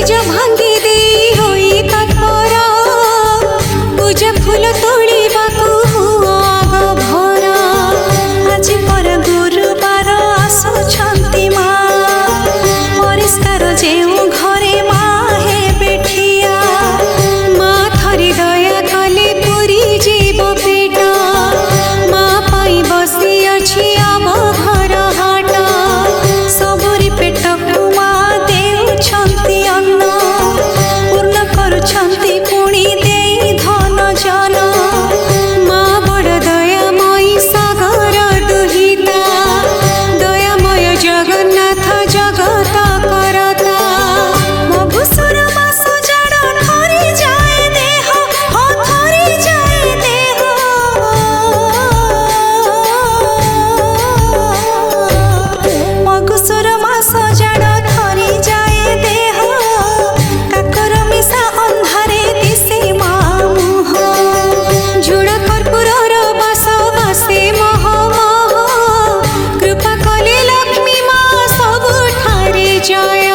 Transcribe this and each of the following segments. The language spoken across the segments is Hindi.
भांगी दे होई तत्परा पूजा फूल तोड़ीबा को आग भरा आज पर गुरुवार आसुछंती मा परिष्कार जेउ घरे मा हे बेठिया मा थरी दया कले पुरी जीव पेटा मा पाई बसी अछि आब घर हाट सबुरी पेट कुआ देउछंती अन्न पूर्ण करुछंती पुणी देई धन जन मा बड़ दयामयी सागर दुहिता दयामय जगन्नाथ जगत करता मघुसुर मास जाड़ थरी जाए देह हो थरी जाए देह मघुसुर मास जाड़ थरी जाए देह काकर मिशा अंधारे दिसे मा मुह झुड़ा कर्पूरर बास बासे मह मह कृपा कले लक्ष्मी मा सबुठारे जया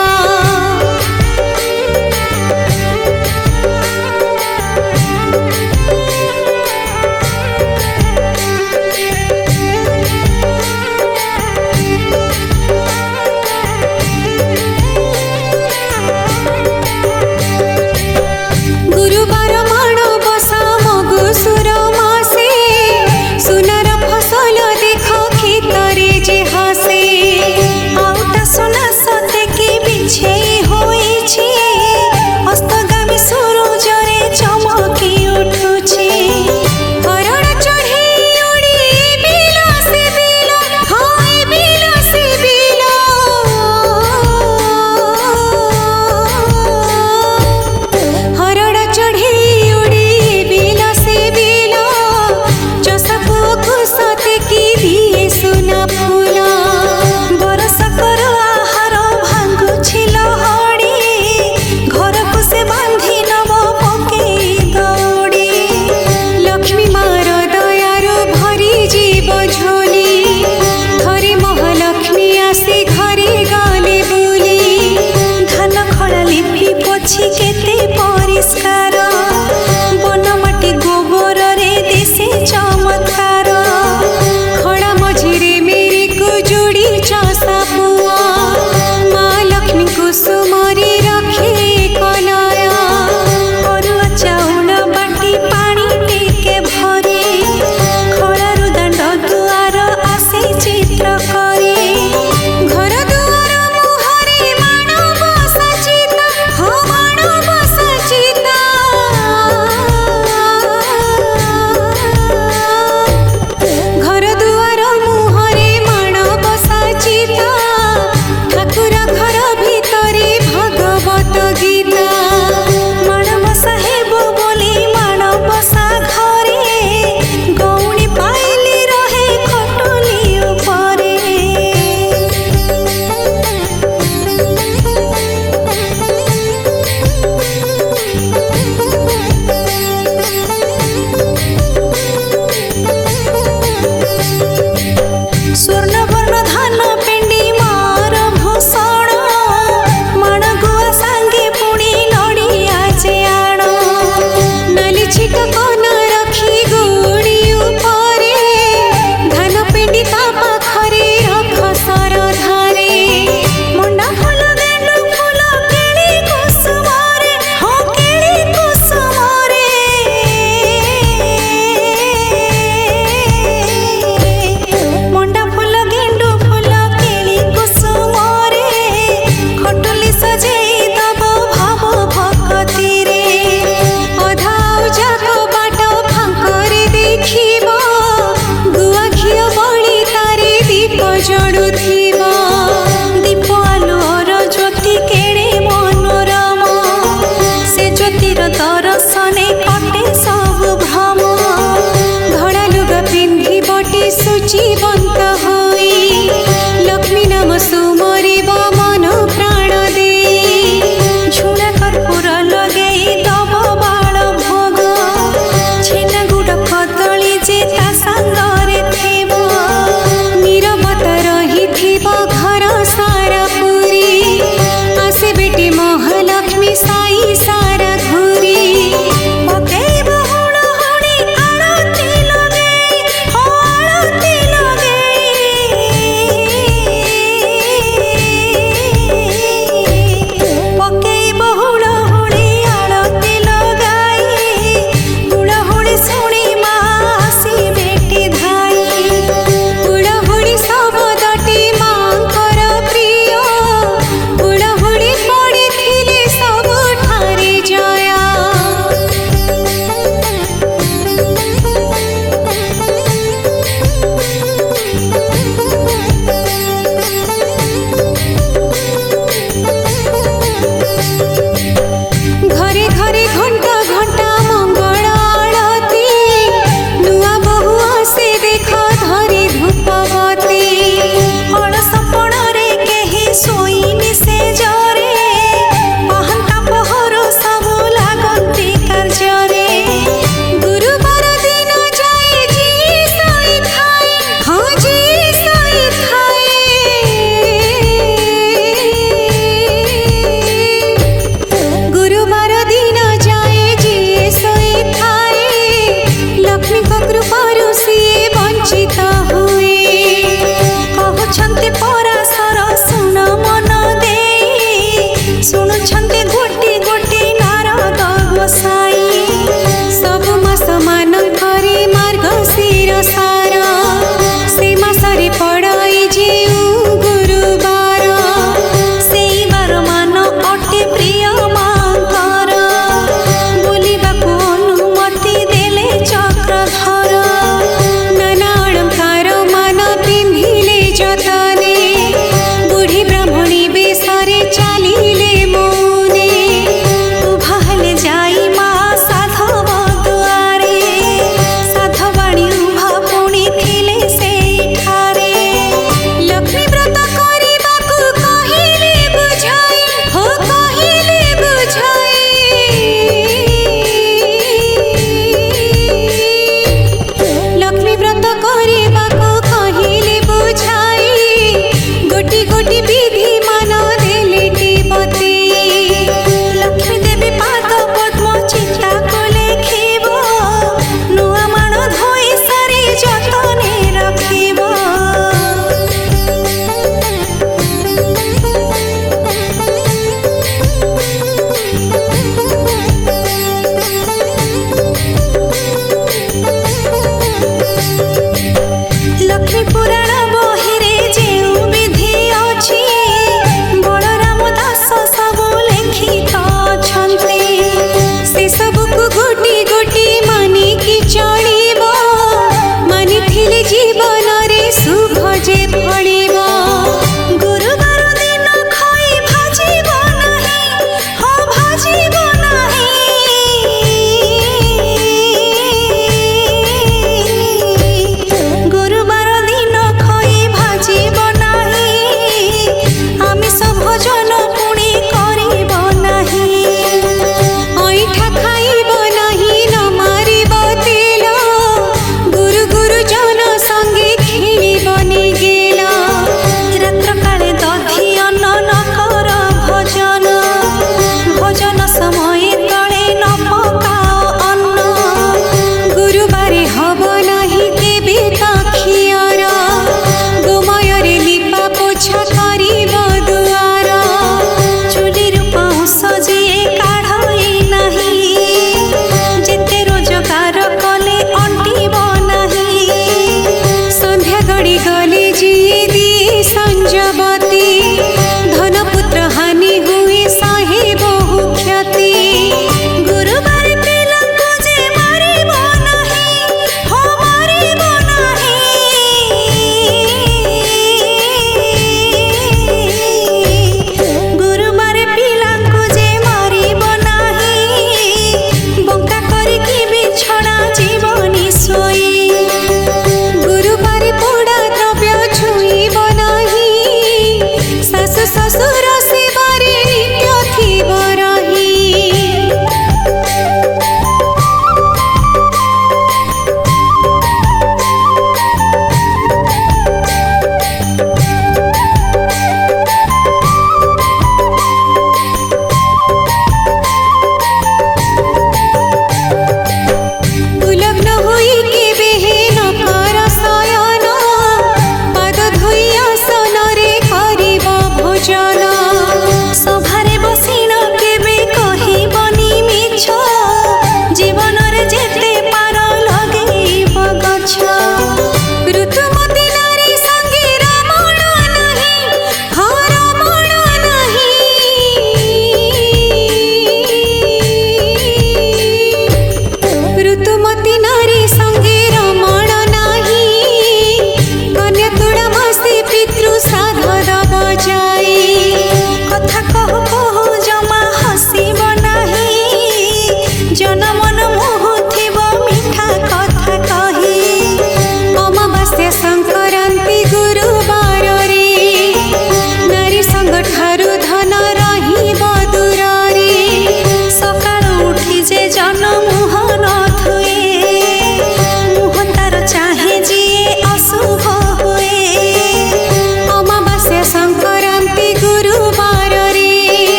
गुरुवार माण बसा मघुसुर मासे सुनार फसल देख खेतरे जे हासे आउटा सुना सते की बिछे होइछे अस्तगामी सूरजरे चमकी उठुछे हरण चढ़ी उड़ी बिला से बिला हाय बिला से बिला हरण चढ़ी उड़ी बिला से बिला चषकु खुशते की दिए सुना फूला बरस कर आहार भांगुछि लहड़ी घर को से बांधी नव पकेई दौड़ी लक्ष्मी मार दयारु भरी जीव झोली थरी महालक्ष्मी आसी घरे गले बुली धान खड़ा लिपि पोछि केते परिष्कार बन माटी गोबर रे दिसे चमत्कार खड़ा मझिरे मेरी को जोड़ी चसा पुआ माँ लक्ष्मी कुसुमरी रखे कलया अरुआ चाउल बाटी पानी टिके भरी खड़ारु दांड दुआर आसे चित्र करे घर दुआर मुहरे माण बसा चिता हो माण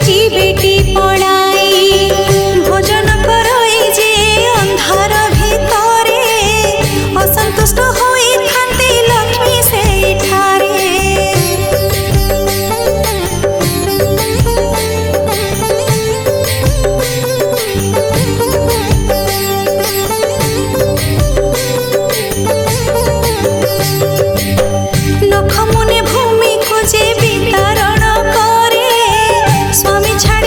जीवेटी पड़ाई भोजन करई जे अंधार भितरे असंतुष्ट होई थांती लक्ष्मी से ठारे लख मुनि भूमि को जे वितरण करे स्वामी छाड़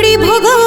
ଚକୁଡ଼ି ଭୋଗ